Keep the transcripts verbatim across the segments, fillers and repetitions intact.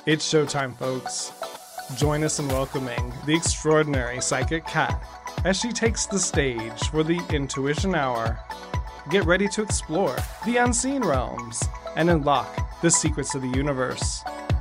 It's showtime, folks. Join us in welcoming the extraordinary Psychic Kat as she takes the stage for the Intuition Hour. Get ready to explore the unseen realms and unlock the secrets of the universe.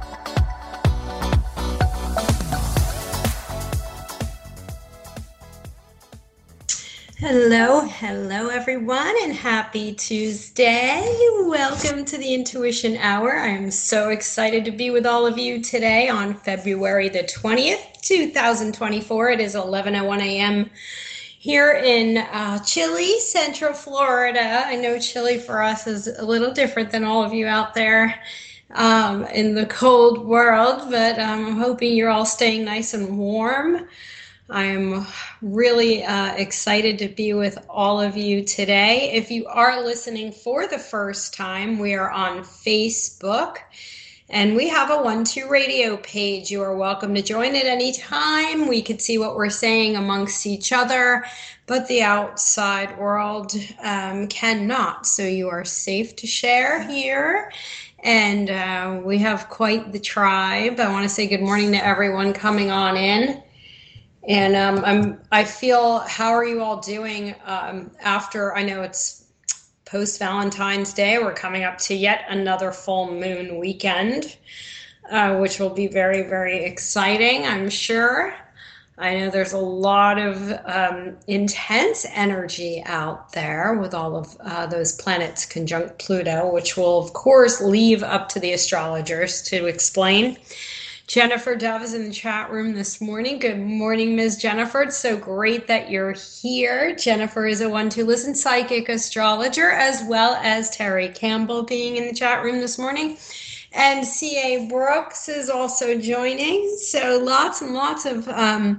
Hello, hello everyone, and happy Tuesday. Welcome to the Intuition Hour. I'm so excited to be with all of you today on February the twentieth, two thousand twenty-four. It is eleven oh one a.m. here in uh, chilly Central Florida. I know chilly for us is a little different than all of you out there um, in the cold world, but um, I'm hoping you're all staying nice and warm. I'm really uh, excited to be with all of you today. If you are listening for the first time, we are on Facebook and we have a one two radio page. You are welcome to join at any time. We could see what we're saying amongst each other, but the outside world um, cannot. So you are safe to share here. And uh, we have quite the tribe. I want to say good morning to everyone coming on in. And um, I'm, I feel, how are you all doing um, after, I know it's post-Valentine's Day, we're coming up to yet another full moon weekend, uh, which will be very, very exciting, I'm sure. I know there's a lot of um, intense energy out there with all of uh, those planets conjunct Pluto, which will, of course, leave up to the astrologers to explain. Jennifer Dove is in the chat room this morning. Good morning, Miz Jennifer. It's so great that you're here. Jennifer is a one two listen psychic astrologer, as well as Terry Campbell being in the chat room this morning. And C A Brooks is also joining. So lots and lots of, um,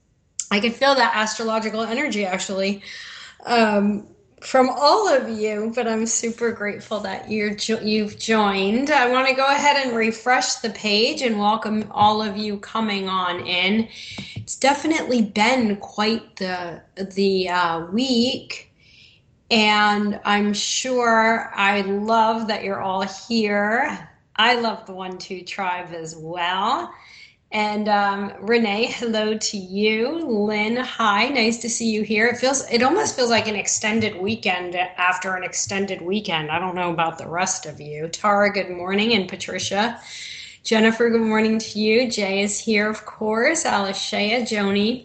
I can feel that astrological energy actually. Um, from all of you, but I'm super grateful that you're jo- you've joined. I want to go ahead and refresh the page and welcome all of you coming on in. It's definitely been quite the the uh, week, and I'm sure I love that you're all here. I love the one two tribe as well. And um, Renee, hello to you. Lynn, hi, nice to see you here. It feels, it almost feels like an extended weekend after an extended weekend. I don't know about the rest of you. Tara, good morning, and Patricia. Jennifer, good morning to you. Jay is here, of course. Alice Shea, Joni,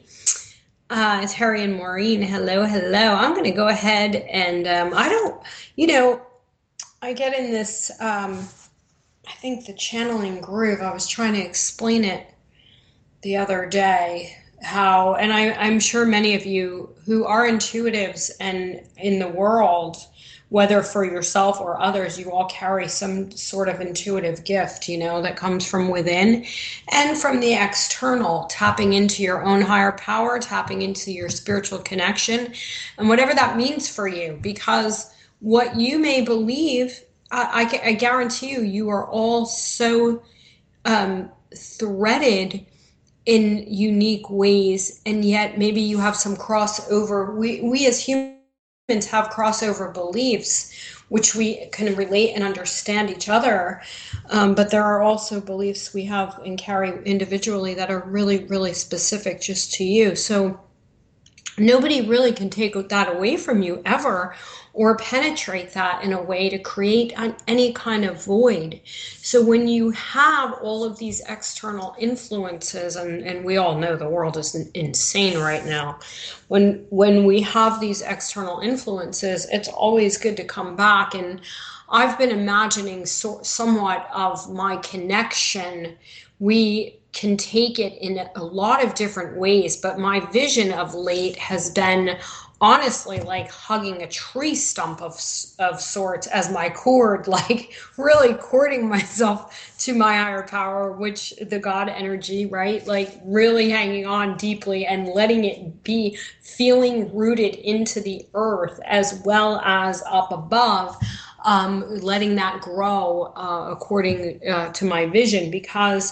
uh, Terry and Maureen, hello, hello. I'm going to go ahead and um, I don't, you know, I get in this, um, I think the channeling groove, I was trying to explain it the other day, how, and I, I'm sure many of you who are intuitives and in the world, whether for yourself or others, you all carry some sort of intuitive gift, you know, that comes from within and from the external, tapping into your own higher power, tapping into your spiritual connection, and whatever that means for you, because what you may believe, I, I, I guarantee you, you are all so um, threaded in unique ways, and yet maybe you have some crossover. We we as humans have crossover beliefs, which we can relate and understand each other. Um, but there are also beliefs we have and carry individually that are really, really specific just to you. So nobody really can take that away from you ever, or penetrate that in a way to create an, any kind of void. So when you have all of these external influences, and, and we all know the world is insane right now, when when we have these external influences, it's always good to come back. And I've been imagining so, somewhat of my connection. We can take it in a lot of different ways, but my vision of late has been honestly like hugging a tree stump of of sorts as my cord, like really cording myself to my higher power, which the God energy, right? Like really hanging on deeply and letting it be, feeling rooted into the earth as well as up above, um, letting that grow uh, according uh, to my vision, because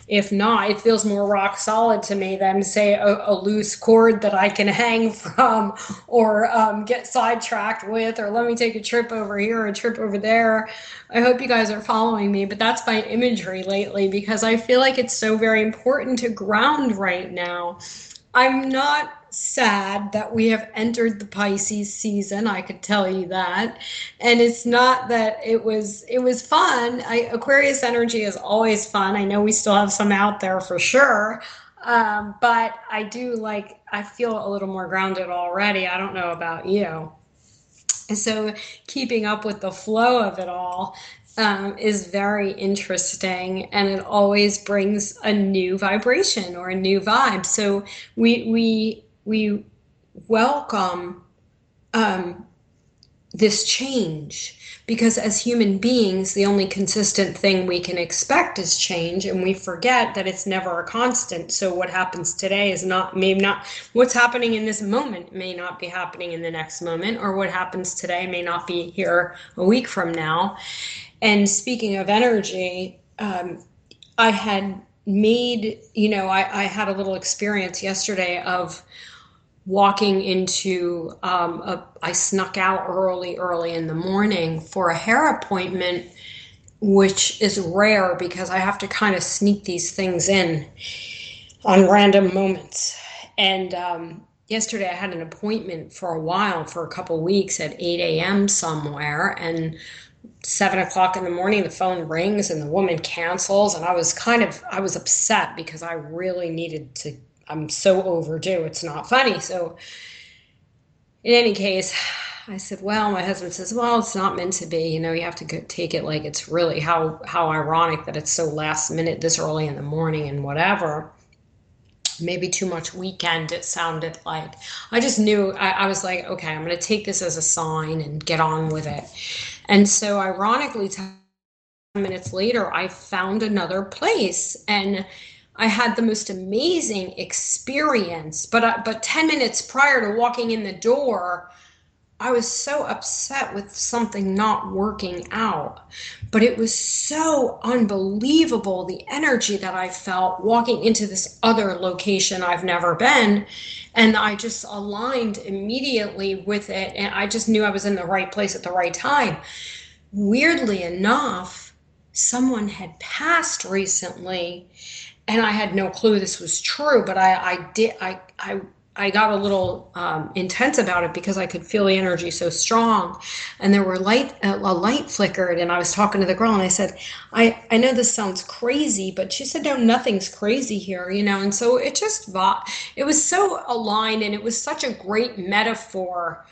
If not, it feels more rock solid to me than, say, a, a loose cord that I can hang from or um, get sidetracked with, or let me take a trip over here or a trip over there. I hope you guys are following me, but that's my imagery lately because I feel like it's so very important to ground right now. I'm not sad that we have entered the Pisces season. I could tell you that. And it's not that it was it was fun. I, Aquarius energy is always fun. I know we still have some out there for sure. Um, but I do like I feel a little more grounded already. I don't know about you. And so keeping up with the flow of it all um, is very interesting, and it always brings a new vibration or a new vibe. So we we we welcome um, this change because as human beings, the only consistent thing we can expect is change, and we forget that it's never a constant. So what happens today is not, maybe not, what's happening in this moment may not be happening in the next moment, or what happens today may not be here a week from now. And speaking of energy, um, I had made, you know, I, I had a little experience yesterday of walking into, um, a, I snuck out early, early in the morning for a hair appointment, which is rare because I have to kind of sneak these things in on random moments. And um, yesterday I had an appointment for a while, for a couple weeks at eight a.m. somewhere, and seven o'clock in the morning, the phone rings and the woman cancels. And I was kind of, I was upset because I really needed to, I'm so overdue. It's not funny. So in any case, I said, well, my husband says, well, it's not meant to be. You know, you have to go take it like it's really, how, how ironic that it's so last minute this early in the morning and whatever. Maybe too much weekend, it sounded like. I just knew, I, I was like, okay, I'm going to take this as a sign and get on with it. And so ironically, ten minutes later, I found another place and I had the most amazing experience. But, I, but ten minutes prior to walking in the door, I was so upset with something not working out. But it was so unbelievable, the energy that I felt walking into this other location I've never been. And I just aligned immediately with it. And I just knew I was in the right place at the right time. Weirdly enough, someone had passed recently, and I had no clue this was true, but I, I did, I, I, I got a little um, intense about it because I could feel the energy so strong, and there were light, a, a light flickered, and I was talking to the girl, and I said, I, I know this sounds crazy, but she said, no, nothing's crazy here, you know, and so it just, it was so aligned, and it was such a great metaphor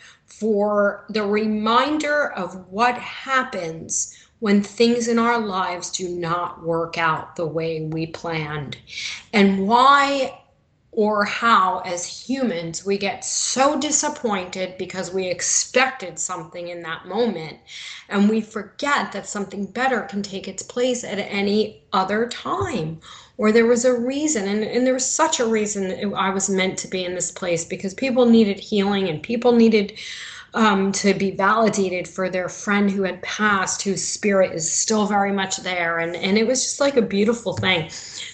for the reminder of what happens when things in our lives do not work out the way we planned, and why or how, as humans, we get so disappointed because we expected something in that moment, and we forget that something better can take its place at any other time, or there was a reason, and, and there was such a reason I was meant to be in this place, because people needed healing, and people needed Um, to be validated for their friend who had passed, whose spirit is still very much there. And, and it was just like a beautiful thing.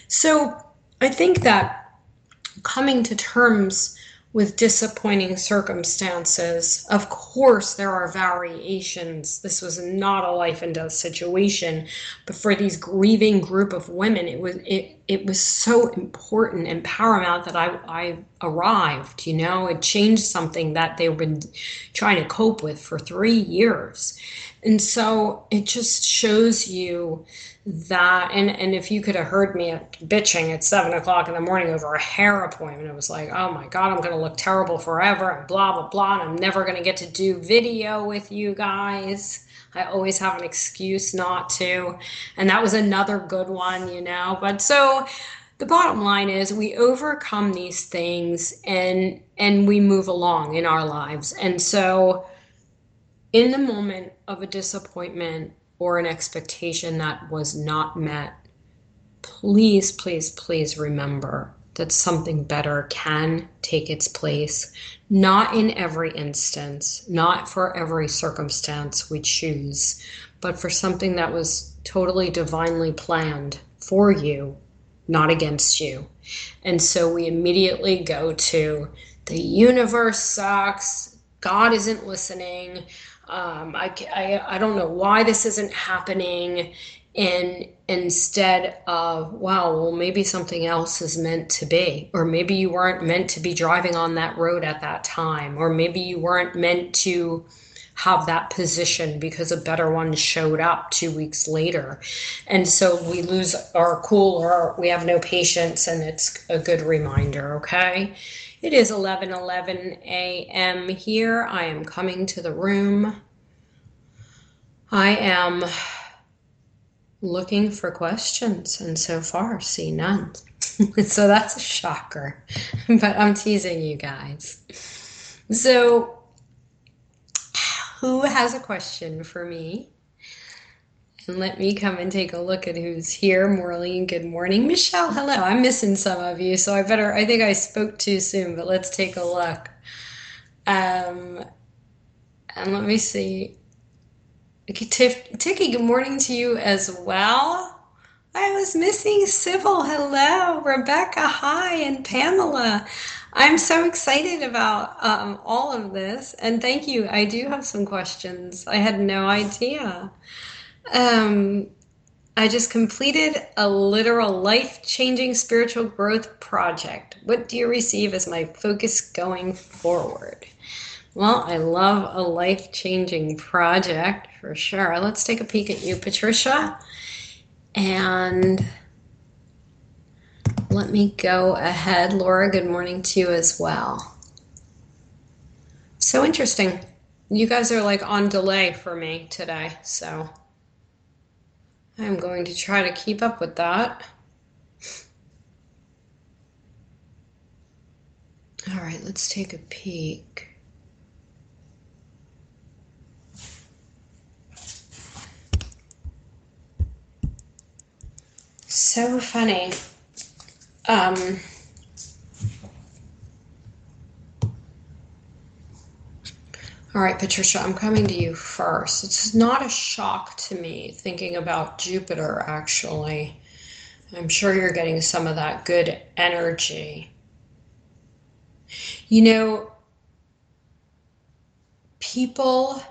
So I think that coming to terms with disappointing circumstances, of course, there are variations. This was not a life and death situation, but for these grieving group of women, it was it it was so important and paramount that I, I arrived, you know, it changed something that they've been trying to cope with for three years. And so it just shows you that, and, and if you could have heard me bitching at seven o'clock in the morning over a hair appointment, it was like, oh my God, I'm going to look terrible forever and blah, blah, blah. And I'm never going to get to do video with you guys. I always have an excuse not to. And that was another good one, you know, but so the bottom line is we overcome these things and, and we move along in our lives. And so in the moment of a disappointment or an expectation that was not met, please, please, please remember that something better can take its place. Not in every instance, not for every circumstance we choose, but for something that was totally divinely planned for you not against you. And so we immediately go to the universe sucks, God isn't listening, um, I, I, I don't know why this isn't happening. And instead of, wow, well, maybe something else is meant to be, or maybe you weren't meant to be driving on that road at that time, or maybe you weren't meant to have that position because a better one showed up two weeks later. And so we lose our cool, or we have no patience, and it's a good reminder, okay? It is eleven eleven a.m. here. I am coming to the room. I am looking for questions, and so far see none. So that's a shocker, but I'm teasing you guys. So who has a question for me? And let me come and take a look at who's here. Maureen, good morning. Michelle, hello. I'm missing some of you, so I better, I think I spoke too soon, but let's take a look. Um, and let me see. Tiki, good morning to you as well. I was missing Sybil. Hello. Rebecca, hi. And Pamela. I'm so excited about um, all of this. And thank you. I do have some questions. I had no idea. Um, I just completed a literal life-changing spiritual growth project. What do you receive as my focus going forward? Well, I love a life-changing project for sure. Let's take a peek at you, Patricia. And let me go ahead. Laura, good morning to you as well. So interesting. You guys are like on delay for me today, so I'm going to try to keep up with that. All right, let's take a peek. So funny. Um, all right, Patricia, I'm coming to you first. It's not a shock to me thinking about Jupiter, actually. I'm sure you're getting some of that good energy. You know, people...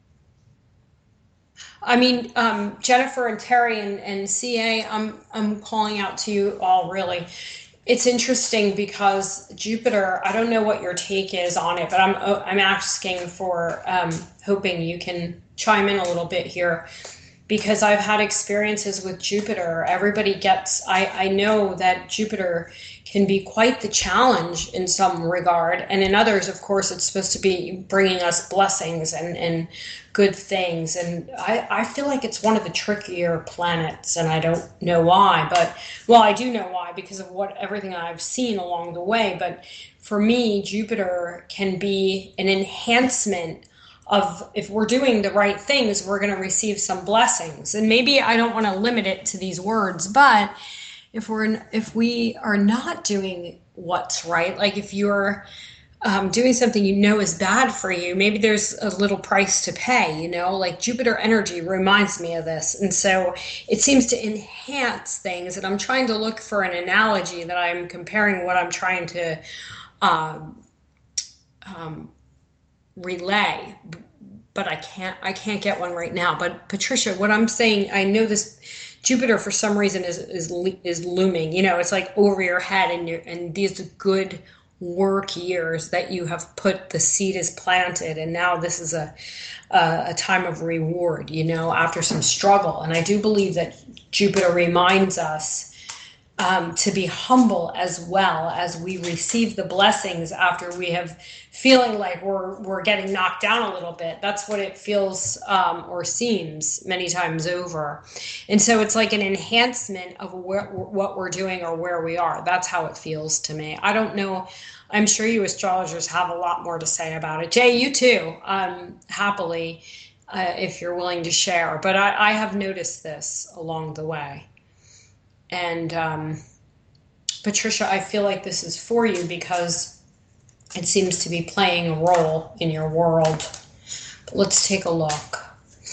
I mean, um, Jennifer and Terry and, and C A, I'm, I'm calling out to you all, really. It's interesting because Jupiter, I don't know what your take is on it, but I'm, I'm asking for, um, hoping you can chime in a little bit here, because I've had experiences with Jupiter. Everybody gets, I, I know that Jupiter can be quite the challenge in some regard. And in others, of course, it's supposed to be bringing us blessings and, and good things. And I, I feel like it's one of the trickier planets, and I don't know why, but, well, I do know why because of what everything I've seen along the way. But for me, Jupiter can be an enhancement of, if we're doing the right things, we're going to receive some blessings. And maybe I don't want to limit it to these words, but if we're, if we are not doing what's right, like if you're um, doing something you know is bad for you, maybe there's a little price to pay, you know, like Jupiter energy reminds me of this. And so it seems to enhance things. And I'm trying to look for an analogy that I'm comparing what I'm trying to um, um, relay, but I can't, I can't get one right now. But Patricia, what I'm saying, I know this Jupiter for some reason is, is, is looming, you know, it's like over your head, and you're, and these good work years that you have put, the seed is planted, and now this is a, a, a time of reward, you know, after some struggle. And I do believe that Jupiter reminds us Um, to be humble as well as we receive the blessings after we have feeling like we're we're getting knocked down a little bit. That's what it feels um, or seems many times over. And so it's like an enhancement of where, what we're doing or where we are. That's how it feels to me. I don't know. I'm sure you astrologers have a lot more to say about it. Jay, you too, um, happily, uh, if you're willing to share. But I, I have noticed this along the way. And um, Patricia, I feel like this is for you because it seems to be playing a role in your world. But let's take a look.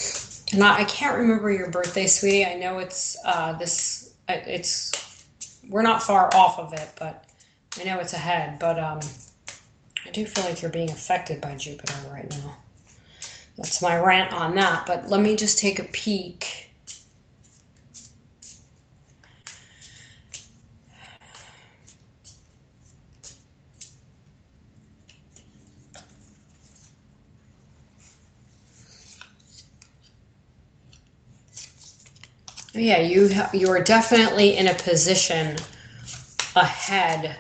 And I, I can't remember your birthday, sweetie. I know it's uh, this. It's we're not far off of it, but I know it's ahead. But um, I do feel like you're being affected by Jupiter right now. That's my rant on that. But let me just take a peek. Yeah, you you are definitely in a position ahead.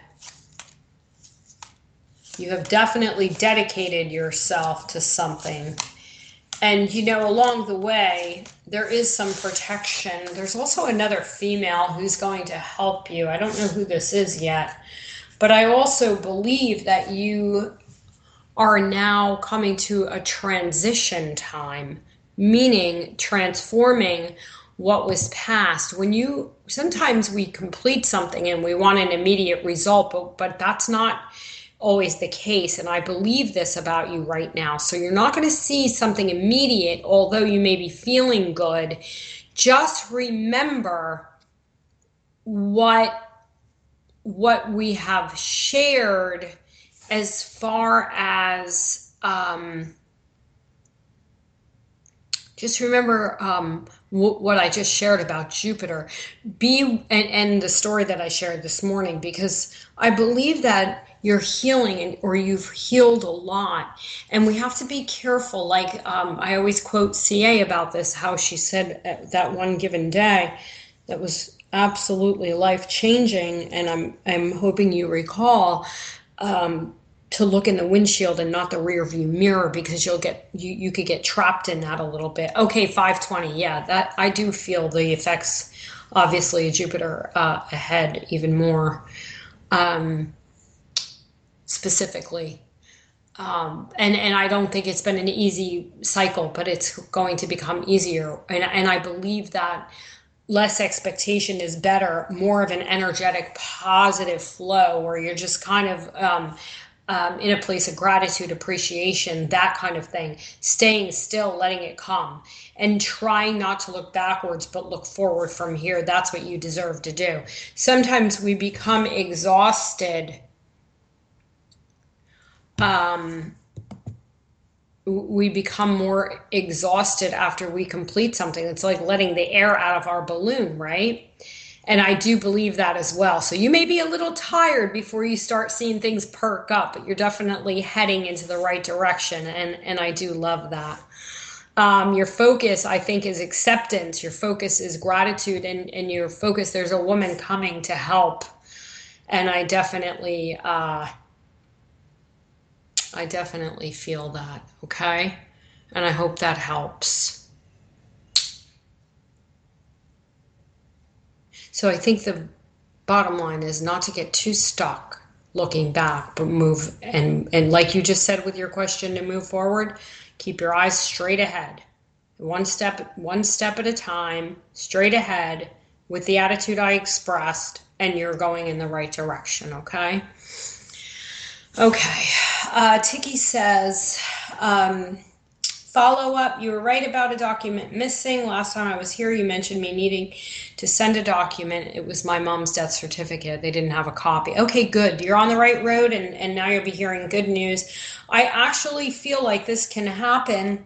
You have definitely dedicated yourself to something. And, you know, along the way, there is some protection. There's also another female who's going to help you. I don't know who this is yet. But I also believe that you are now coming to a transition time, meaning transforming what was past. When you, sometimes we complete something and we want an immediate result, but, but that's not always the case. And I believe this about you right now. So you're not going to see something immediate, although you may be feeling good. Just remember what, what we have shared as far as, um, just remember um, w- what I just shared about Jupiter. Be and, and the story that I shared this morning, because I believe that you're healing and, or you've healed a lot. And we have to be careful. Like um, I always quote C A about this, how she said that one given day that was absolutely life-changing. And I'm, I'm hoping you recall um, to look in the windshield and not the rear view mirror, because you'll get, you, you could get trapped in that a little bit. Okay, five twenty. Yeah, that I do feel the effects, obviously, of Jupiter uh, ahead even more um, specifically. Um, and, and I don't think it's been an easy cycle, but it's going to become easier. And, and I believe that less expectation is better, more of an energetic, positive flow where you're just kind of um, um, in a place of gratitude, appreciation, that kind of thing. Staying still, letting it come, and trying not to look backwards, but look forward from here. That's what you deserve to do. Sometimes we become exhausted. Um, we become more exhausted after we complete something. It's like letting the air out of our balloon, right? And I do believe that as well. So you may be a little tired before you start seeing things perk up, but you're definitely heading into the right direction. And, and I do love that. Um, your focus, I think, is acceptance. Your focus is gratitude, and, and your focus, there's a woman coming to help. And I definitely, uh, I definitely feel that, okay? And I hope that helps. So I think the bottom line is not to get too stuck looking back, but move, and, and like you just said with your question, to move forward, keep your eyes straight ahead. One step, one step at a time, straight ahead with the attitude I expressed, and you're going in the right direction, okay? Okay. Uh, Tiki says, um, follow up. You were right about a document missing. Last time I was here, you mentioned me needing to send a document. It was my mom's death certificate. They didn't have a copy. Okay, good. You're on the right road, and, and now you'll be hearing good news. I actually feel like this can happen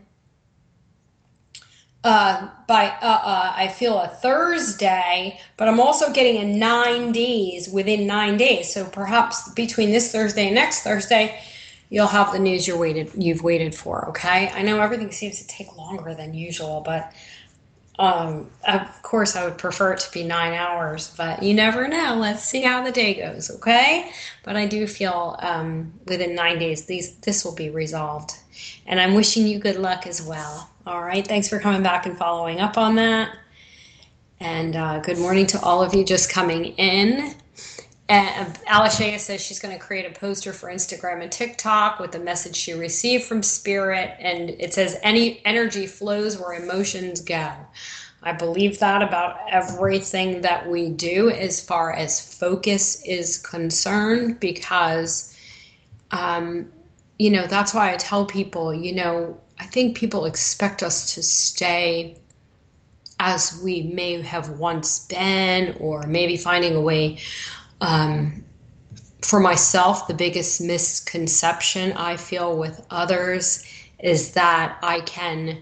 uh, by, uh, uh, I feel a Thursday, but I'm also getting a nine days within nine days. So perhaps between this Thursday and next Thursday, you'll have the news you're waited, you've waited for, okay? I know everything seems to take longer than usual, but um, of course I would prefer it to be nine hours, but you never know. Let's see how the day goes, okay? But I do feel um, within nine days, these this will be resolved. And I'm wishing you good luck as well. All right, thanks for coming back and following up on that. And uh, good morning to all of you just coming in. And Alashaya says she's going to create a poster for Instagram and TikTok with the message she received from Spirit. And it says, any energy flows where emotions go. I believe that about everything that we do as far as focus is concerned, because, um, you know, that's why I tell people, you know, I think people expect us to stay as we may have once been, or maybe finding a way. Um, for myself, the biggest misconception I feel with others is that I can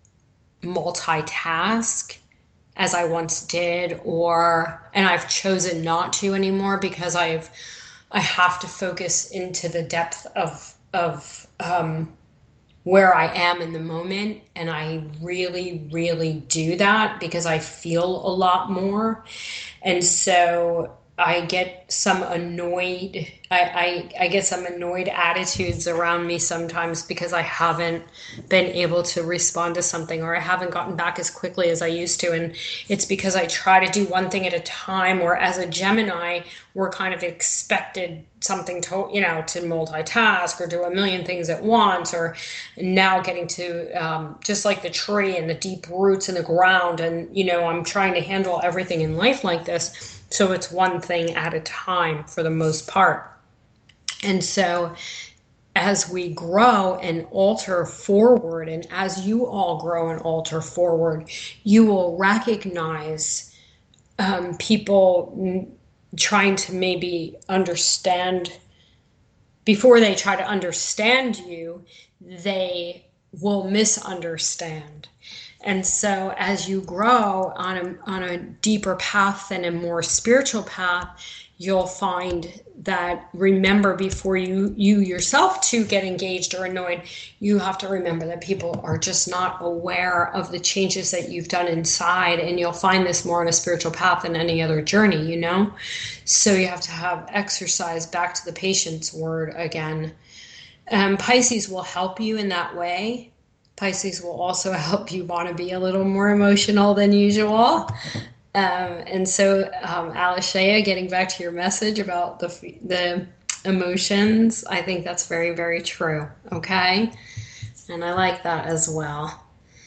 multitask as I once did, or, and I've chosen not to anymore because I've, I have to focus into the depth of, of, um, where I am in the moment. And I really, really do that because I feel a lot more. And so I get some annoyed, I, I, I get some annoyed attitudes around me sometimes because I haven't been able to respond to something, or I haven't gotten back as quickly as I used to. And it's because I try to do one thing at a time, or as a Gemini, we're kind of expected something to, you know, to multitask or do a million things at once, or now getting to um, just like the tree and the deep roots in the ground. And, you know, I'm trying to handle everything in life like this. So it's one thing at a time for the most part. And so as we grow and alter forward, and as you all grow and alter forward, you will recognize um, people trying to maybe understand. Before they try to understand you, they will misunderstand. And so as you grow on a, on a deeper path and a more spiritual path, you'll find that, remember, before you, you yourself to get engaged or annoyed, you have to remember that people are just not aware of the changes that you've done inside. And you'll find this more on a spiritual path than any other journey, you know? So you have to have exercise, back to the patience word again. Um, Pisces will help you in that way. Pisces will also help you want to be a little more emotional than usual. Um, and so, um, Alashaya, getting back to your message about the the emotions, I think that's very, very true. Okay, and I like that as well.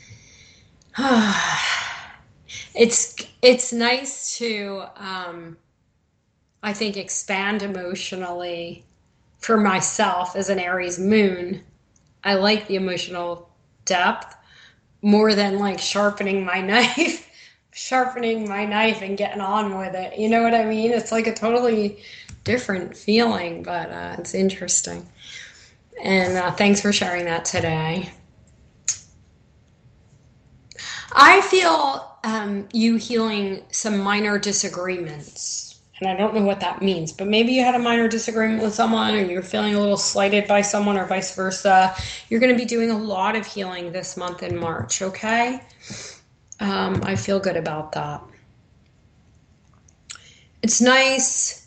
it's it's nice to, um, I think, expand emotionally for myself as an Aries moon. I like the emotional depth more than like sharpening my knife. sharpening my knife and getting on with it. You know what I mean? It's like a totally different feeling, but uh, it's interesting. And uh, thanks for sharing that today. I feel um, you healing some minor disagreements. And I don't know what that means, but maybe you had a minor disagreement with someone, or you're feeling a little slighted by someone, or vice versa. You're going to be doing a lot of healing this month in March, okay? Um, I feel good about that. It's nice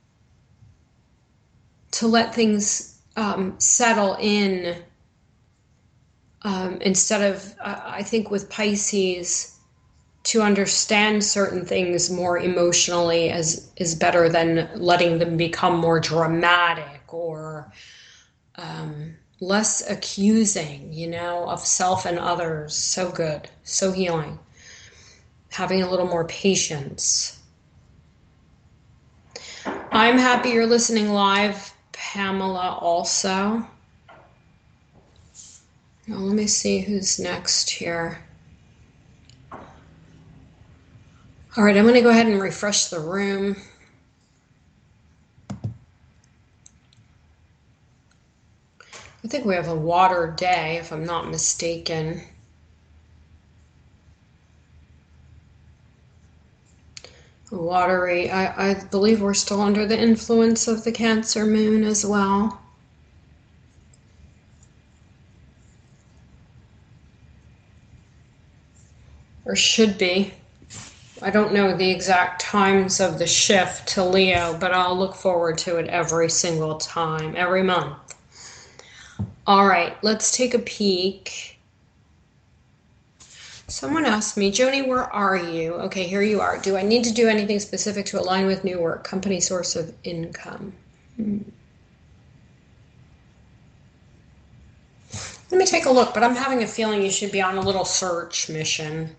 to let things um, settle in um, instead of, uh, I think with Pisces, to understand certain things more emotionally as is better than letting them become more dramatic or um, less accusing, you know, of self and others. So good, so healing. Having a little more patience. I'm happy you're listening live, Pamela, also. Now, let me see who's next here. All right, I'm going to go ahead and refresh the room. I think we have a water day, if I'm not mistaken. Watery. I, I believe we're still under the influence of the Cancer moon as well. Or should be. I don't know the exact times of the shift to Leo, but I'll look forward to it every single time, every month. All right, let's take a peek. Someone asked me, Joni, where are you? Okay, here you are. Do I need to do anything specific to align with new work? Company source of income. Hmm. Let me take a look, but I'm having a feeling you should be on a little search mission.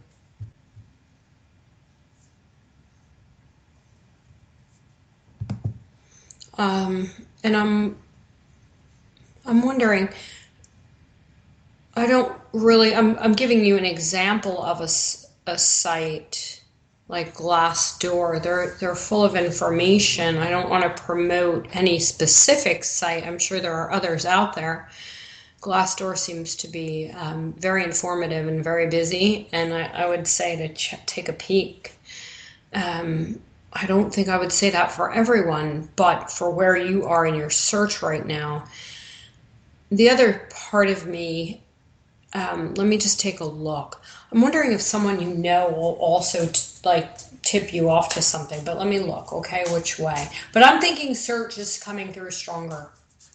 Um, and I'm, I'm wondering, I don't really, I'm, I'm giving you an example of a, a site like Glassdoor. They're they're full of information. I don't want to promote any specific site. I'm sure there are others out there. Glassdoor seems to be um, very informative and very busy, and I, I would say to ch- take a peek. Um, I don't think I would say that for everyone, but for where you are in your search right now. The other part of me, um, let me just take a look. I'm wondering if someone you know will also t- like tip you off to something, but let me look, okay, which way. But I'm thinking search is coming through stronger.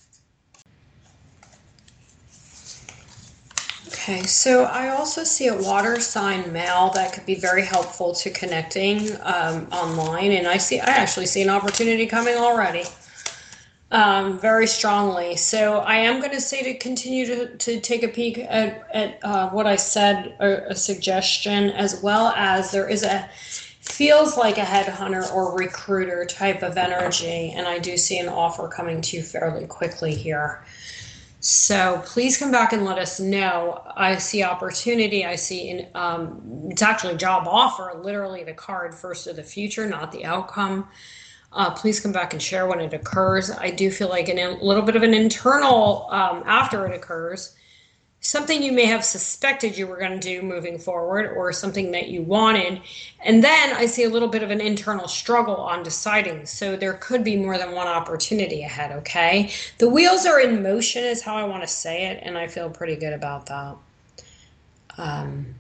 Okay, so I also see a water sign male that could be very helpful to connecting um, online, and I see I actually see an opportunity coming already, um, very strongly. So I am going to say to continue to, to take a peek at, at uh, what I said, a, a suggestion, as well as there is a feels like a headhunter or recruiter type of energy, and I do see an offer coming to you fairly quickly here. So please come back and let us know. I see opportunity. I see in, um, it's actually job offer, literally the card first of the future, not the outcome. Uh, please come back and share when it occurs. I do feel like an, a little bit of an internal um, after it occurs. Something you may have suspected you were going to do moving forward, or something that you wanted. And then I see a little bit of an internal struggle on deciding. So there could be more than one opportunity ahead, okay? The wheels are in motion is how I want to say it, and I feel pretty good about that. Um,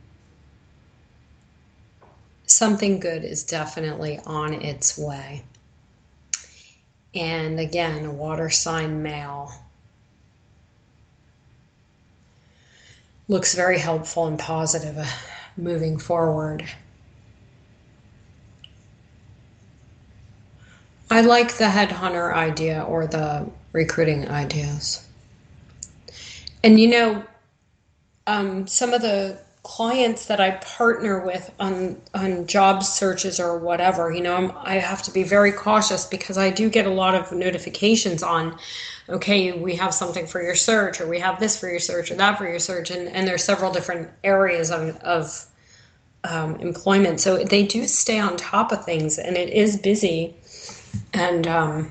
something good is definitely on its way. And again, a water sign male. Looks very helpful and positive uh, moving forward. I like the headhunter idea or the recruiting ideas. And you know, um, some of the clients that I partner with on on job searches or whatever, you know, I'm, I have to be very cautious because I do get a lot of notifications on, okay, we have something for your search, or we have this for your search, or that for your search, and, and there's several different areas of, of um, employment. So they do stay on top of things, and it is busy. And um,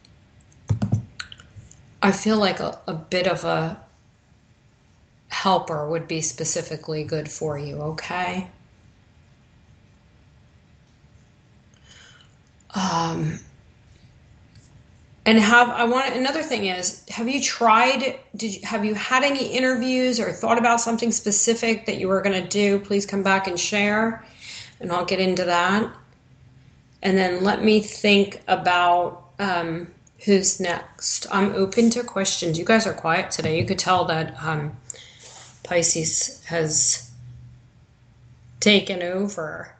I feel like a, a bit of a helper would be specifically good for you, okay? Um, and have I want another thing is, have you tried? Did you, have you had any interviews or thought about something specific that you were going to do? Please come back and share, and I'll get into that. And then let me think about um, who's next. I'm open to questions. You guys are quiet today. You could tell that um, Pisces has taken over.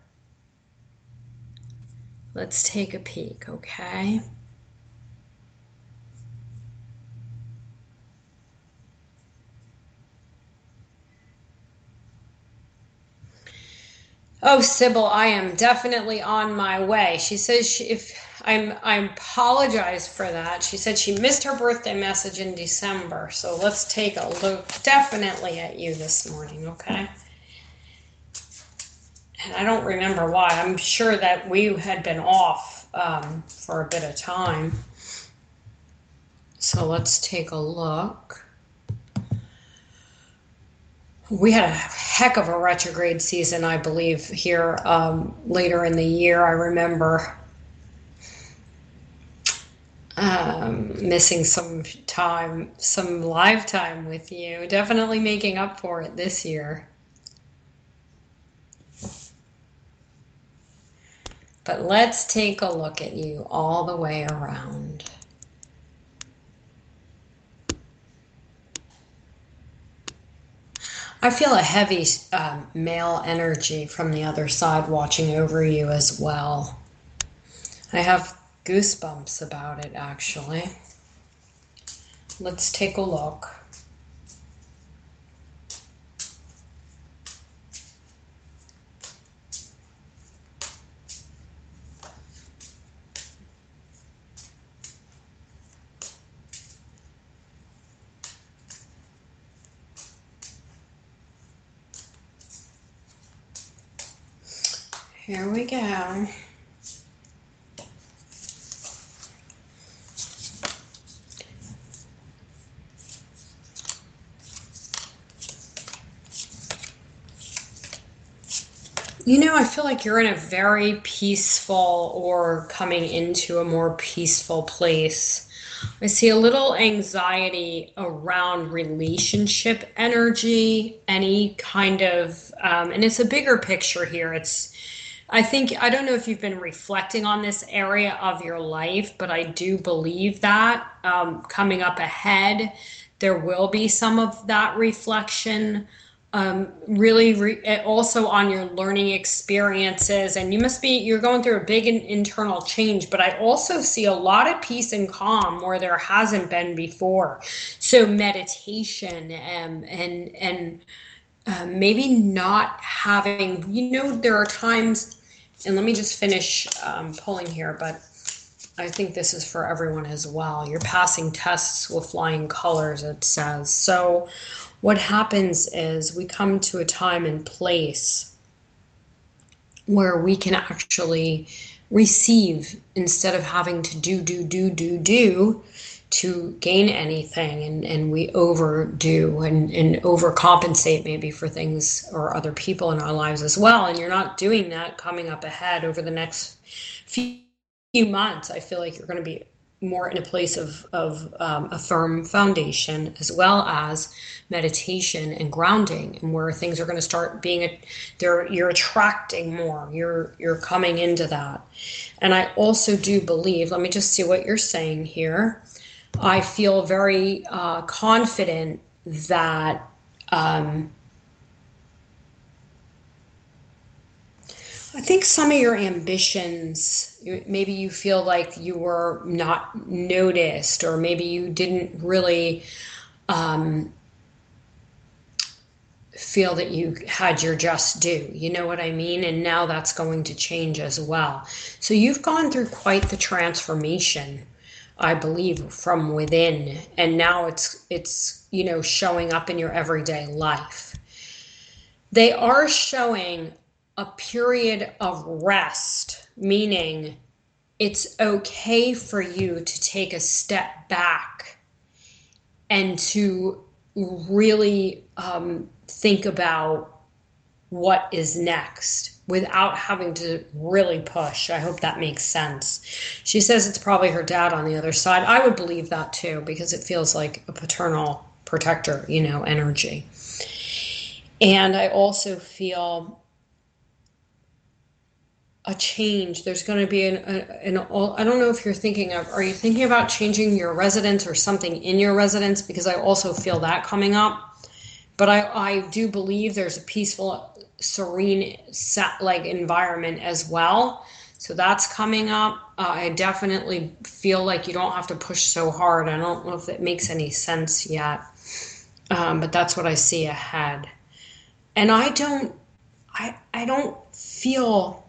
Let's take a peek, okay? Oh, Sybil, I am definitely on my way. She says she, if I'm, I apologize for that. She said she missed her birthday message in December. So let's take a look definitely at you this morning, okay? And I don't remember why. I'm sure that we had been off um, for a bit of time. So let's take a look. We had a heck of a retrograde season, I believe, here um, later in the year. I remember um, missing some time, some live time with you. Definitely making up for it this year. But let's take a look at you all the way around. I feel a heavy um, male energy from the other side watching over you as well. I have goosebumps about it, actually. Let's take a look. Here we go. You know, I feel like you're in a very peaceful or coming into a more peaceful place. I see a little anxiety around relationship energy, any kind of, um, and it's a bigger picture here. It's, I think, I don't know if you've been reflecting on this area of your life, but I do believe that um, coming up ahead, there will be some of that reflection. Um, really re- also on your learning experiences, and you must be you're going through a big in- internal change, but I also see a lot of peace and calm where there hasn't been before. So meditation and and and uh, maybe not having, you know, there are times, and let me just finish um, pulling here, but I think this is for everyone as well. You're passing tests with flying colors, it says. So what happens is we come to a time and place where we can actually receive instead of having to do, do, do, do, do to gain anything. And, and we overdo and, and overcompensate maybe for things or other people in our lives as well. And you're not doing that coming up ahead over the next few few months. I feel like you're going to be more in a place of, of um, a firm foundation, as well as meditation and grounding, and where things are going to start being, a, they're, you're attracting more, you're, you're coming into that. And I also do believe, let me just see what you're saying here. I feel very uh, confident that, um, I think some of your ambitions, maybe you feel like you were not noticed, or maybe you didn't really um, feel that you had your just due. You know what I mean? And now that's going to change as well. So you've gone through quite the transformation, I believe, from within. And now it's, it's, you know, showing up in your everyday life. They are showing a period of rest, meaning it's okay for you to take a step back and to really um, think about what is next without having to really push. I hope that makes sense. She says it's probably her dad on the other side. I would believe that too, because it feels like a paternal protector, you know, energy. And I also feel a change. There's going to be an, an, an, I don't know if you're thinking of, are you thinking about changing your residence or something in your residence? Because I also feel that coming up. But I, I do believe there's a peaceful, serene, like environment as well. So that's coming up. Uh, I definitely feel like you don't have to push so hard. I don't know if that makes any sense yet. Um, but that's what I see ahead. And I don't, I, I don't feel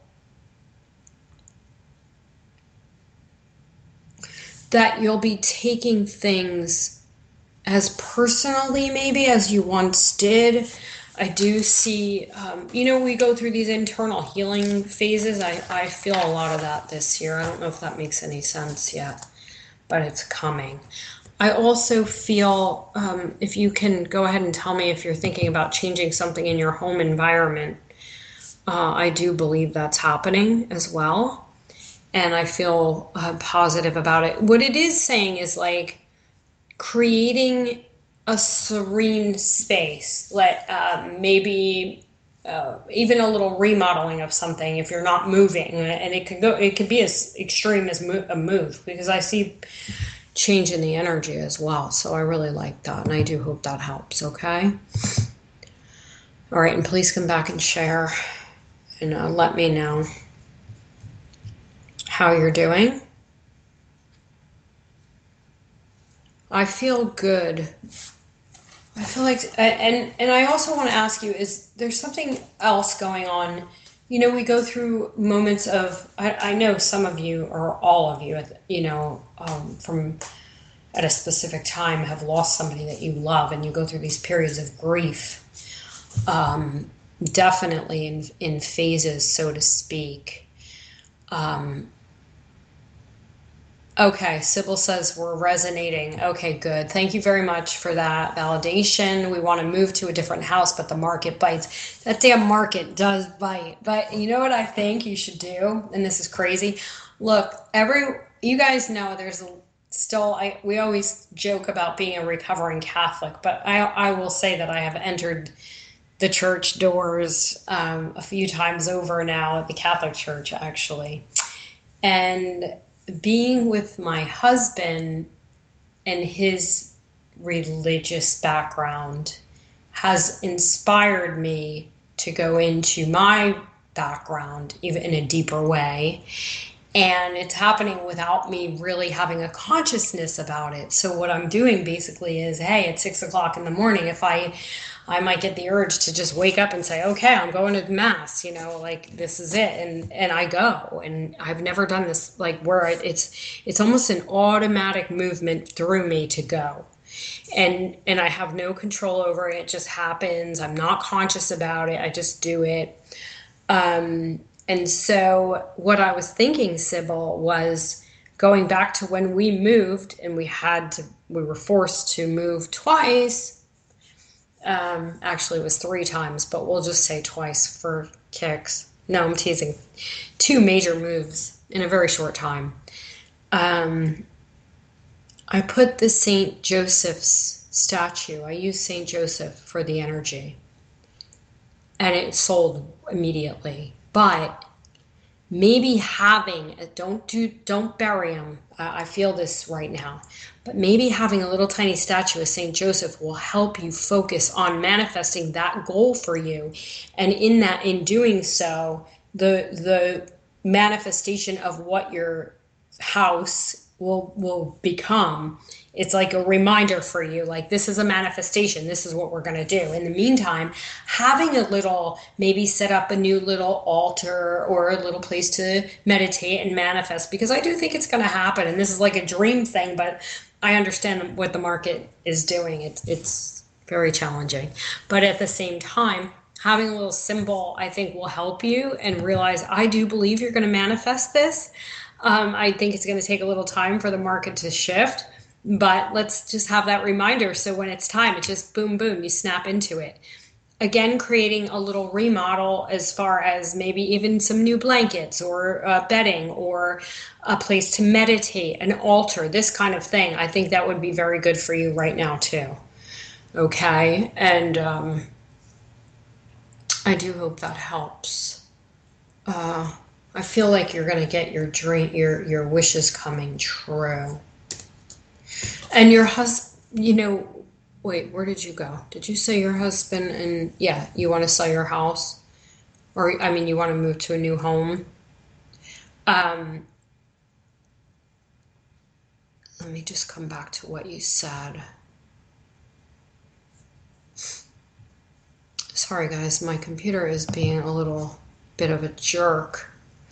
that you'll be taking things as personally maybe as you once did. I do see, um, you know, we go through these internal healing phases. I, I feel a lot of that this year. I don't know if that makes any sense yet, but it's coming. I also feel, um, if you can go ahead and tell me if you're thinking about changing something in your home environment, uh, I do believe that's happening as well. And I feel uh, positive about it. What it is saying is like creating a serene space, like uh, maybe uh, even a little remodeling of something if you're not moving. And it could go, it could be as extreme as mo- a move, because I see change in the energy as well. So I really like that, and I do hope that helps. Okay. All right, and please come back and share, and uh, let me know how you're doing. I feel good. I feel like, and and I also want to ask you, is there something else going on? You know, we go through moments of, I, I know some of you, or all of you, you know, um, from at a specific time have lost somebody that you love, and you go through these periods of grief. Um, definitely in, in phases, so to speak. Um, Okay, Sybil says we're resonating. Okay, good. Thank you very much for that validation. We want to move to a different house, but the market bites. That damn market does bite. But you know what I think you should do? And this is crazy. Look, every you guys know there's a, still I we always joke about being a recovering Catholic, but I I will say that I have entered the church doors um, a few times over now at the Catholic Church, actually. And being with my husband and his religious background has inspired me to go into my background even in a deeper way. And it's happening without me really having a consciousness about it. So what I'm doing basically is, hey, at six o'clock in the morning, if I I might get the urge to just wake up and say, okay, I'm going to mass, you know, like this is it. And, and I go, and I've never done this, like where I, it's, it's almost an automatic movement through me to go. And, and I have no control over it. It just happens. I'm not conscious about it. I just do it. Um, and so what I was thinking, Sybil, was going back to when we moved and we had to, we were forced to move twice. Um, actually, it was three times, but we'll just say twice for kicks. No, I'm teasing. Two major moves in a very short time. Um, I put the Saint Joseph's statue. I used Saint Joseph for the energy. And it sold immediately. But maybe having, don't do, don't bury them. I, I feel this right now. But maybe having a little tiny statue of Saint Joseph will help you focus on manifesting that goal for you. And in that, in doing so, the the manifestation of what your house will will become, it's like a reminder for you, like this is a manifestation, this is what we're going to do. In the meantime, having a little, maybe set up a new little altar or a little place to meditate and manifest, because I do think it's going to happen. And this is like a dream thing, but I understand what the market is doing. It's, it's very challenging. But at the same time, having a little symbol, I think, will help you and realize, I do believe you're going to manifest this. Um, I think it's going to take a little time for the market to shift, but let's just have that reminder. So when it's time, it just boom, boom, you snap into it. Again, creating a little remodel as far as maybe even some new blankets or uh, bedding or a place to meditate, an altar, this kind of thing. I think that would be very good for you right now too. Okay. And um, I do hope that helps. Uh, I feel like you're going to get your dream, your, your wishes coming true. And your husband, you know, wait, where did you go? Did you say your husband and, yeah, you want to sell your house? Or, I mean, you want to move to a new home? Um, let me just come back to what you said. Sorry, guys, my computer is being a little bit of a jerk.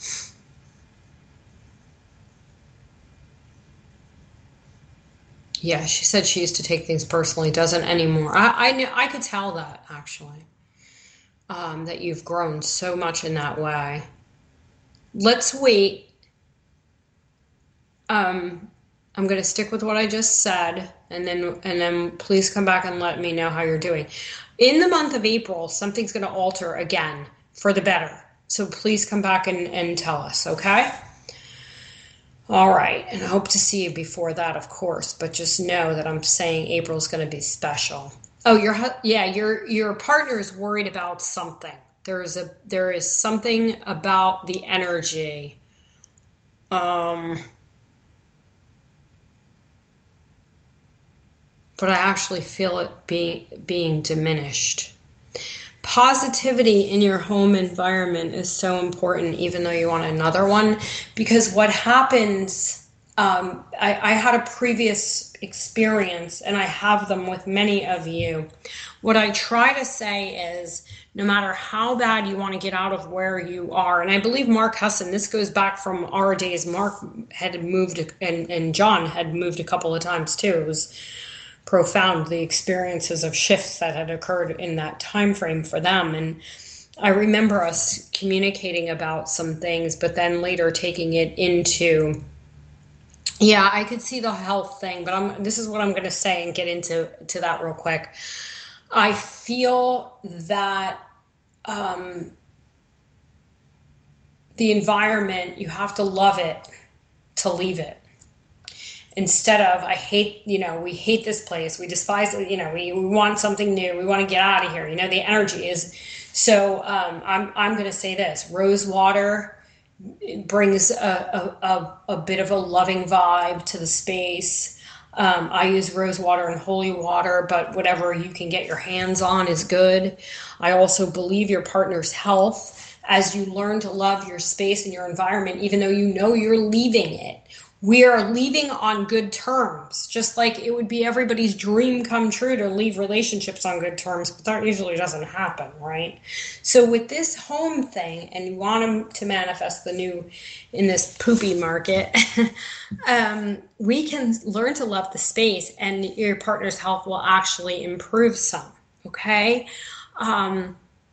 Yeah, she said she used to take things personally, doesn't anymore. I I, knew, I could tell that, actually, um, that you've grown so much in that way. Let's wait. Um, I'm going to stick with what I just said, and then and then please come back and let me know how you're doing. In the month of April, something's going to alter again for the better. So please come back and, and tell us, okay? All right, and I hope to see you before that, of course, but just know that I'm saying April's going to be special. Oh, your yeah, your your partner is worried about something. There's a there is something about the energy. Um, but I actually feel it being being diminished. Positivity in your home environment is so important, even though you want another one, because what happens, um, I, I had a previous experience, and I have them with many of you. What I try to say is, no matter how bad you want to get out of where you are, and I believe Mark Husson, this goes back from our days, Mark had moved, and, and John had moved a couple of times too. It was profound, the experiences of shifts that had occurred in that time frame for them. And I remember us communicating about some things, but then later taking it into, yeah, I could see the health thing, but I'm, this is what I'm going to say and get into to that real quick. I feel that um, the environment, you have to love it to leave it. Instead of, I hate, you know, we hate this place, we despise it, you know, we, we want something new, we want to get out of here, you know, the energy is, so um, I'm, I'm going to say this, rose water brings a, a, a, a bit of a loving vibe to the space. Um, I use rose water and holy water, but whatever you can get your hands on is good. I also believe your partner's health as you learn to love your space and your environment, even though you know you're leaving it. We are leaving on good terms, just like it would be everybody's dream come true to leave relationships on good terms, but that usually doesn't happen, right? So with this home thing, and you want them to manifest the new in this poopy market, um, we can learn to love the space, and your partner's health will actually improve some, okay? Um,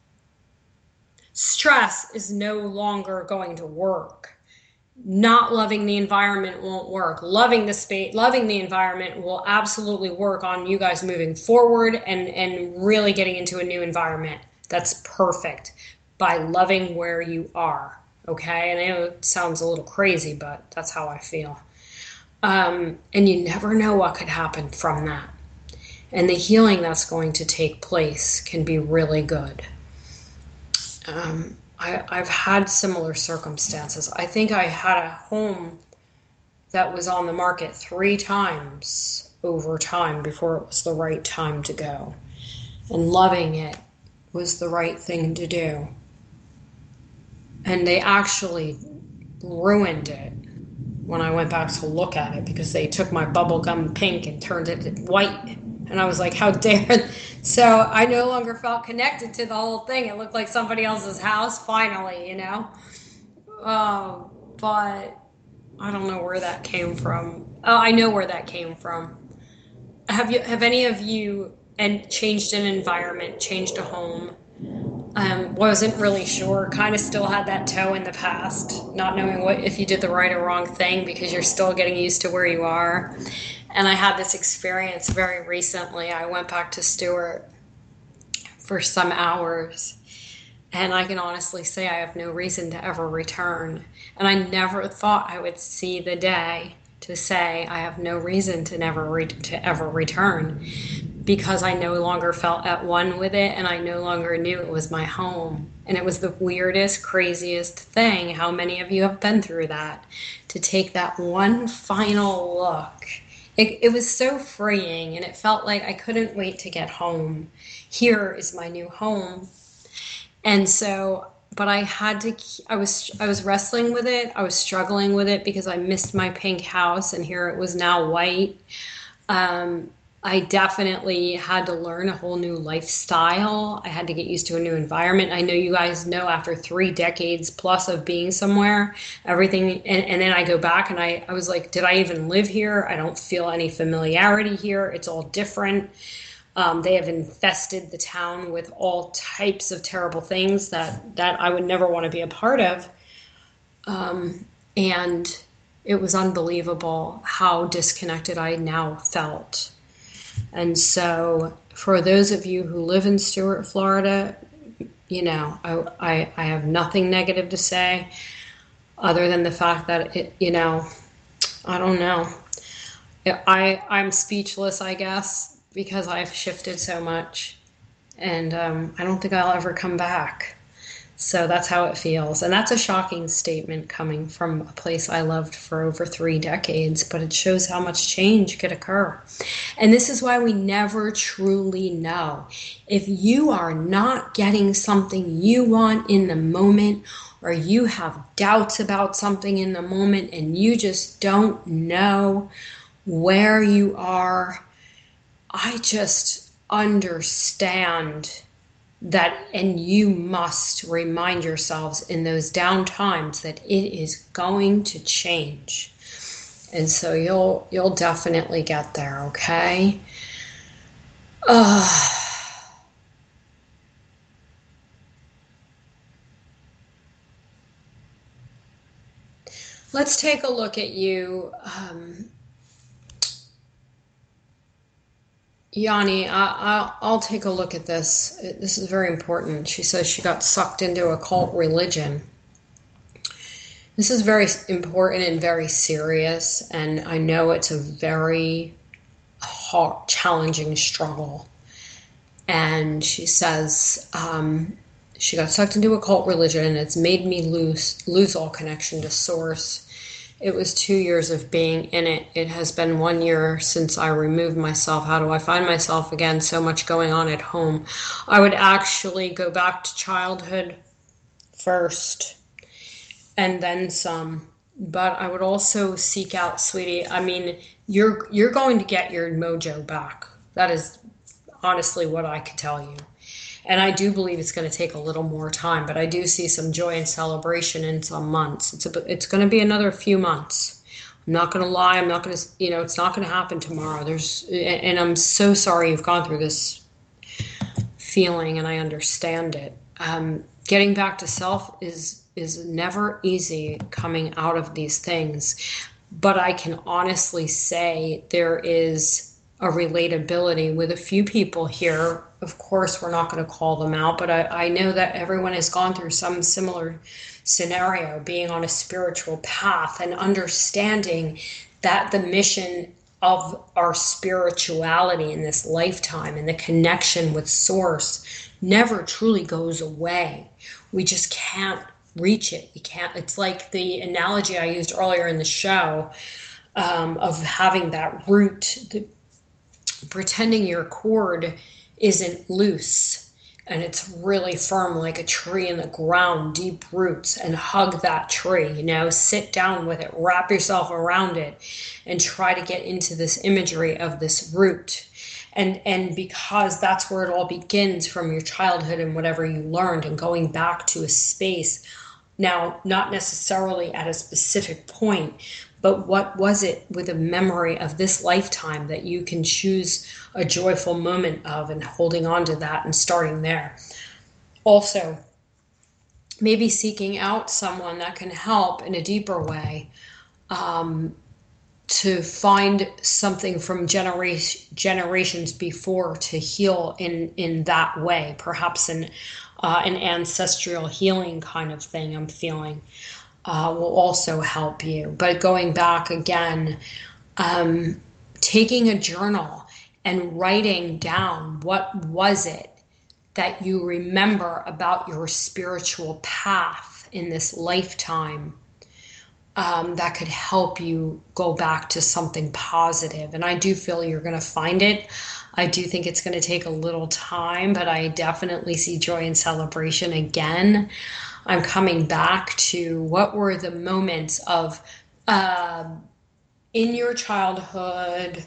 stress is no longer going to work. Not loving the environment won't work. Loving the space, loving the environment will absolutely work on you guys moving forward and, and really getting into a new environment that's perfect by loving where you are. Okay. And I know it sounds a little crazy, but that's how I feel. Um, and you never know what could happen from that. And the healing that's going to take place can be really good. Um, I, I've had similar circumstances. I think I had a home that was on the market three times over time before it was the right time to go. And loving it was the right thing to do. And they actually ruined it when I went back to look at it because they took my bubblegum pink and turned it white. And I was like, how dare. So I no longer felt connected to the whole thing. It looked like somebody else's house, finally, you know. Um, but I don't know where that came from. Oh, I know where that came from. Have you? Have any of you and changed an environment, changed a home? Um, wasn't really sure. Kind of still had that toe in the past, not knowing what if you did the right or wrong thing because you're still getting used to where you are. And I had this experience very recently. I went back to Stewart for some hours, and I can honestly say I have no reason to ever return. And I never thought I would see the day to say I have no reason to never re- to ever return, because I no longer felt at one with it, and I no longer knew it was my home. And it was the weirdest, craziest thing. How many of you have been through that? To take that one final look. It, it was so freeing, and it felt like I couldn't wait to get home. Here is my new home. And so, but I had to, I was, I was wrestling with it. I was struggling with it because I missed my pink house, and here it was now white. Um, I definitely had to learn a whole new lifestyle. I had to get used to a new environment. I know you guys know after three decades plus of being somewhere, everything, and, and then I go back and I, I was like, did I even live here? I don't feel any familiarity here. It's all different. Um, they have infested the town with all types of terrible things that, that I would never want to be a part of. Um, and it was unbelievable how disconnected I now felt. And so for those of you who live in Stewart, Florida, you know, I, I, I have nothing negative to say other than the fact that, it, you know, I don't know. I, I'm speechless, I guess, because I've shifted so much. And um, I don't think I'll ever come back. So that's how it feels. And that's a shocking statement coming from a place I loved for over three decades, but it shows how much change could occur. And this is why we never truly know. If you are not getting something you want in the moment, or you have doubts about something in the moment and you just don't know where you are, I just understand that, and you must remind yourselves in those down times that it is going to change. And so you'll you'll definitely get there, okay? Uh, let's take a look at you. Um, Yanni, I, I, I'll take a look at this. This is very important. She says she got sucked into a cult religion. This is very important and very serious, and I know it's a very hard, challenging struggle. And she says um, she got sucked into a cult religion, and it's made me lose lose all connection to source. It was two years of being in it. It has been one year since I removed myself. How do I find myself again? So much going on at home. I would actually go back to childhood first and then some. But I would also seek out, sweetie. I mean, you're you're going to get your mojo back. That is honestly what I can tell you. And I do believe it's going to take a little more time, but I do see some joy and celebration in some months. It's a, it's going to be another few months. I'm not going to lie. I'm not going to, you know, it's not going to happen tomorrow. There's, and I'm so sorry you've gone through this feeling, and I understand it. Um, getting back to self is, is never easy coming out of these things, but I can honestly say there is a relatability with a few people here. Of course, we're not going to call them out, but I, I know that everyone has gone through some similar scenario, being on a spiritual path and understanding that the mission of our spirituality in this lifetime and the connection with Source never truly goes away. We just can't reach it. You can't. It's like the analogy I used earlier in the show um, of having that root, the, pretending your cord isn't loose and it's really firm like a tree in the ground, deep roots, and hug that tree, you know, sit down with it, wrap yourself around it, and try to get into this imagery of this root. And and because that's where it all begins, from your childhood and whatever you learned, and going back to a space. Now, not necessarily at a specific point, but what was it with a memory of this lifetime that you can choose a joyful moment of, and holding on to that and starting there. Also, maybe seeking out someone that can help in a deeper way um, to find something from generation, generations before to heal in, in that way, perhaps an, uh, an ancestral healing kind of thing I'm feeling. Uh, will also help you. But going back again, um, taking a journal and writing down what was it that you remember about your spiritual path in this lifetime um, that could help you go back to something positive. And I do feel you're going to find it. I do think it's going to take a little time, but I definitely see joy and celebration again. I'm coming back to what were the moments of uh, in your childhood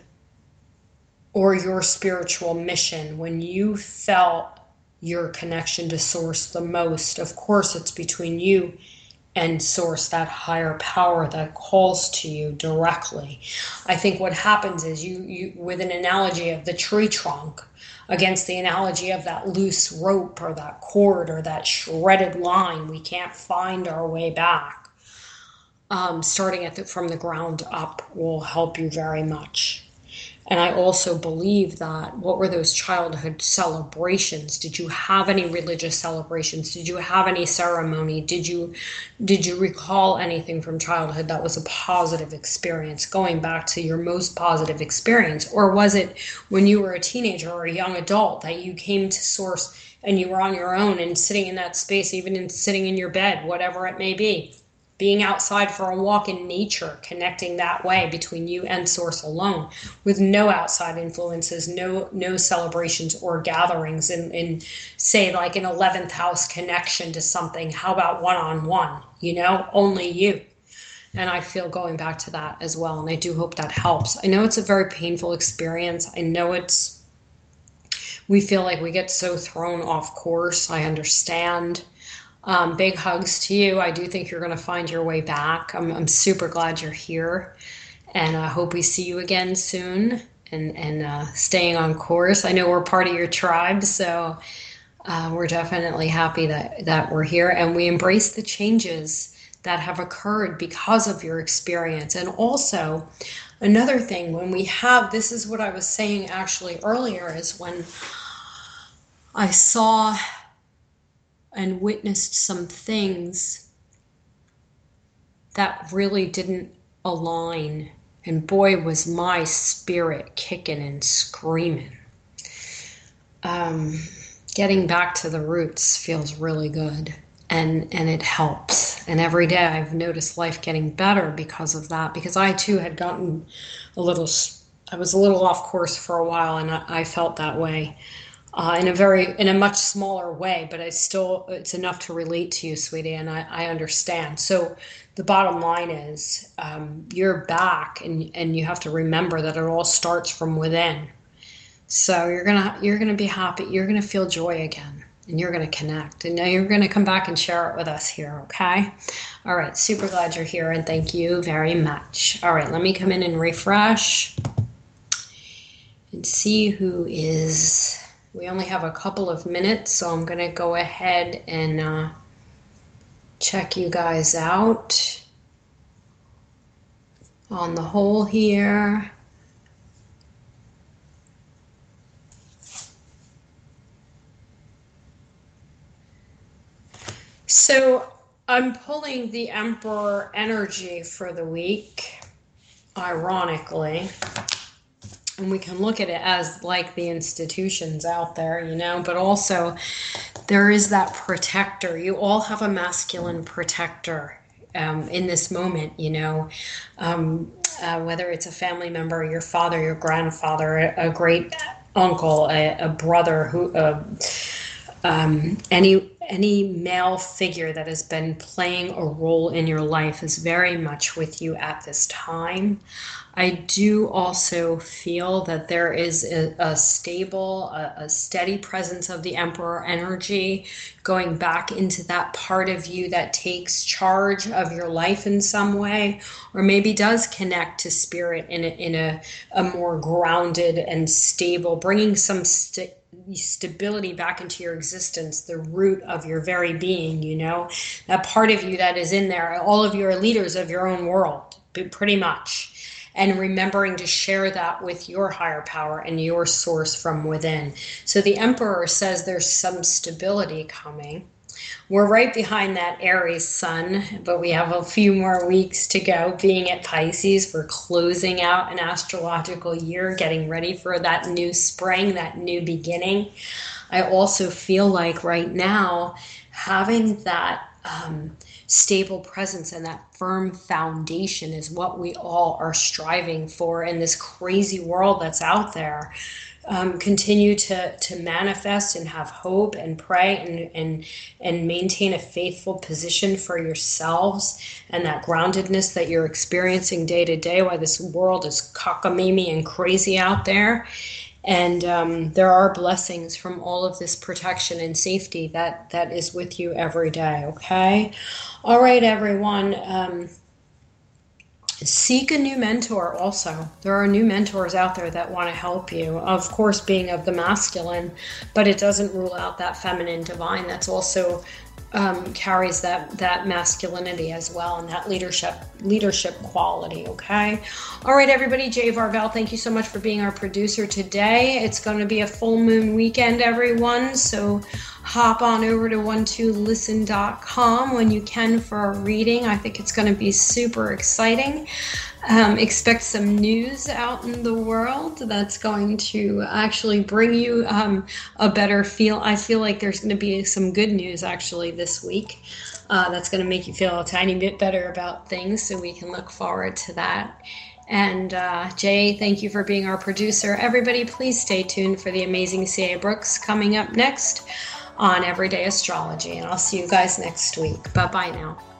or your spiritual mission when you felt your connection to Source the most. Of course, it's between you and Source, that higher power that calls to you directly. I think what happens is you, you with an analogy of the tree trunk against the analogy of that loose rope or that cord or that shredded line, we can't find our way back. Um, starting at the, from the ground up will help you very much. And I also believe that, what were those childhood celebrations? Did you have any religious celebrations? Did you have any ceremony? Did you did you recall anything from childhood that was a positive experience, going back to your most positive experience? Or was it when you were a teenager or a young adult that you came to Source and you were on your own and sitting in that space, even in sitting in your bed, whatever it may be, being outside for a walk in nature, connecting that way between you and Source alone, with no outside influences, no no celebrations or gatherings, in, in say like an eleventh house connection to something. How about one-on-one, you know, only you? And I feel going back to that as well, and I do hope that helps. I know it's a very painful experience. I know it's, we feel like we get so thrown off course. I understand. Um, big hugs to you. I do think you're going to find your way back. I'm, I'm super glad you're here, and I hope we see you again soon, and, and uh, staying on course. I know we're part of your tribe, so uh, we're definitely happy that, that we're here, and we embrace the changes that have occurred because of your experience. And also, another thing, when we have, this is what I was saying actually earlier, is when I saw and witnessed some things that really didn't align. And boy, was my spirit kicking and screaming. Um, getting back to the roots feels really good. And and it helps. And every day I've noticed life getting better because of that. Because I too had gotten a little, I was a little off course for a while, and I, I felt that way uh, in a very, in a much smaller way. But I still, it's enough to relate to you, sweetie, and I, I understand. So the bottom line is, um, you're back, and and you have to remember that it all starts from within. So you're gonna you're gonna be happy. You're gonna feel joy again. And you're going to connect. And now you're going to come back and share it with us here, okay? All right, super glad you're here, and thank you very much. All right, let me come in and refresh and see who is... We only have a couple of minutes, so I'm going to go ahead and uh, check you guys out on the whole here. So I'm pulling the Emperor energy for the week, ironically. And we can look at it as like the institutions out there, you know, but also there is that protector. You all have a masculine protector um, in this moment, you know, um, uh, whether it's a family member, your father, your grandfather, a, a great uncle, a, a brother, who, uh, um, any any male figure that has been playing a role in your life is very much with you at this time. I do also feel that there is a, a stable, a, a steady presence of the Emperor energy going back into that part of you that takes charge of your life in some way, or maybe does connect to spirit in a, in a, a more grounded and stable, bringing some st- stability back into your existence, the root of your very being, you know, that part of you that is in there. All of you are leaders of your own world, pretty much. And remembering to share that with your higher power and your source from within. So the Emperor says there's some stability coming. We're right behind that Aries sun, but we have a few more weeks to go. Being at Pisces, we're closing out an astrological year, getting ready for that new spring, that new beginning. I also feel like right now, having that um, stable presence and that firm foundation is what we all are striving for in this crazy world that's out there. Um, continue to to manifest and have hope and pray and and and maintain a faithful position for yourselves and that groundedness that you're experiencing day to day while this world is cockamamie and crazy out there. And um, there are blessings from all of this protection and safety that that is with you every day, okay? All right, everyone. Um, Seek a new mentor also. There are new mentors out there that want to help you. Of course, being of the masculine, but it doesn't rule out that feminine divine that's also um, carries that that masculinity as well, and that leadership leadership quality, okay? All right, everybody, Jay Varvel, thank you so much for being our producer today. It's going to be a full moon weekend, everyone, so hop on over to one two listen dot com when you can for a reading. I think it's going to be super exciting. Um, expect some news out in the world that's going to actually bring you um, a better feel. I feel like there's going to be some good news actually this week uh, that's going to make you feel a tiny bit better about things, so we can look forward to that. And uh, Jay, thank you for being our producer. Everybody, please stay tuned for the amazing C A Brooks coming up next on Everyday Astrology, and I'll see you guys next week. Bye-bye now.